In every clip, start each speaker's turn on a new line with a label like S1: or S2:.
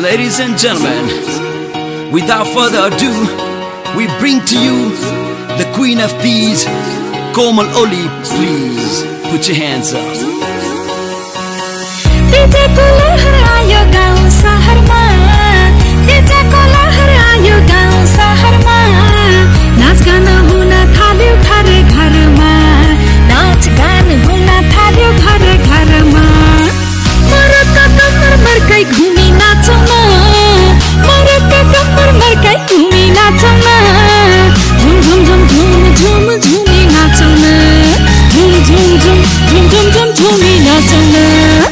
S1: Ladies and gentlemen, without further ado, we bring to you the Queen of Thieves, Komal Oli. Please put your hands up.
S2: DJ को लहर आयो गाउँ शहरमा, DJ को लहर आयो गाउँ शहरमा, नाच गान हुन थाल्यो घर घरमा, नाच गान हुन थाल्यो घर घरमा। मरका कमर मर्कै घुमी नाचौँ न, मरका कमर मर्कै घुमी नाचौँ न, झुम झुम झुम झुम झुम झुमी नाचौँ न, झुम झुम झुम झुम झुम झुम झुमी नाचौँ न।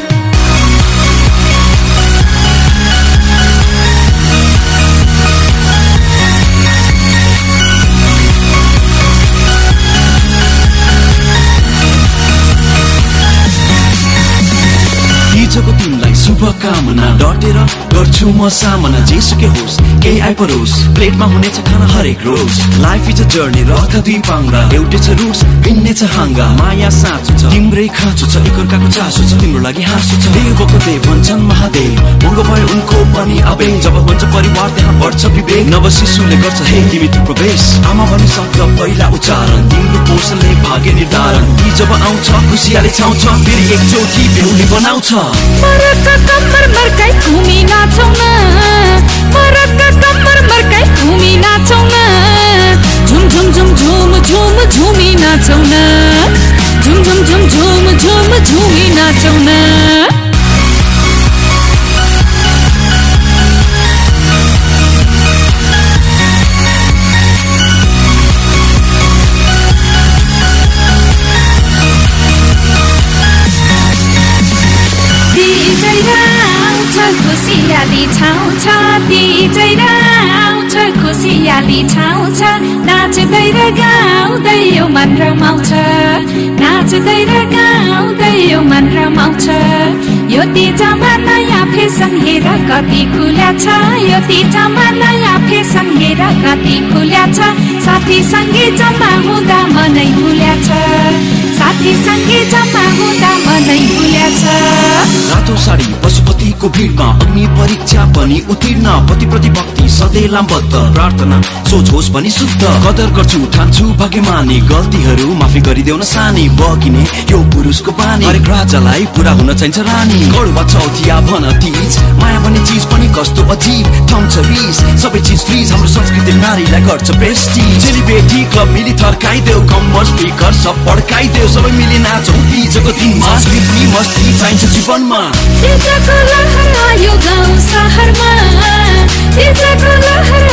S1: हिजोको तिमीलाई शुभकामना, डटेर गर्छु म सामना, जेसुकै होस् केही आइपरोस्, प्लेटमा हुनेछ खाना हरेक रोज। लाइफ इज अ जर्नी, रथ दुई पाङ्ग्रा, एउटै छ रुट्स भिन्नै छ हाँगा, माया साँचो छ तिम्रै खाँचो छ, एकअर्काको चासो छ तिम्रो लागि हाँसो छ। देवको देव भन्छन् महादेव, महँगो भयो उनको पनि आवेग, जब हुन्छ परिवार त्यहाँ बढ्छ विवेक, नव शिशुले गर्छ हे तिमीको प्रवेश। आमा भन्ने शब्द पहिला उच्चारण, तिम्रो पोषणले भाग्य निर्धारण, ती जब आउँछ खुसियाले छाउँछ, फेरि एकचोटि बेहुली बनाउँछ।
S2: मरका कमर मर्कै घुमी नाचौँ न, मरका कमर मर्कै घुमी नाचौँ न, झुम झुम झुम झुम झुम झुमी नाचौँ न, झुम झुम झुम झुम झुम झुमी नाचौँ न। खुसियाली छाउँछ, DJ आउँछ खुसियाली छाउँछ, नाच्दै र गाउँदै यो मन रमाउँछ, नाच्दै र गाउँदै यो मन रमाउँछ। यो तिजमा नयाँ फेसन हेर कति खुल्या छ, यो तिजमा नयाँ फेसन हेर कति खुल्या छ, साथी सँगै जम्मा हुँदा मनै भुल्या छ, साथी सँगै जम्मा हुँदा मनै भुल्या छ।
S1: रातो साडी पशुपतिको भिडमा अग्नि परीक्षा पनि उत्तीर्ण, पतिप्रति भक्ति सधैँ लामबद्ध, प्रार्थना सोच होस् भनी शुद्ध, कदर गर्छु ठान्छु भाग्यमानी, गल्तीहरू माफी गरिदेऊ न सानी, बगिने यो पुरुषको बानी, हरेक राजालाई पुरा हुन चाहिन्छ रानी। कडुवा चौथिया भन तीज, माया भन्ने चिज पनि कस्तो अजीब, ठाउँछ रिस सबै चिज फ्रिज, हाम्रो संस्कृति नारीलाई गर्छ प्रेस्टिज। चेलीबेटी क्लब मिली थर्काइदेऊ, कम्मर स्पिकर सब पड्काइदेऊ, सबै मिली नाचौँ तिजको दिनमा, संस्कृति मस्ती चाहिन्छ जीवनमा।
S2: DJ को लहर आयो गाउँ शहरमा, DJ को लहर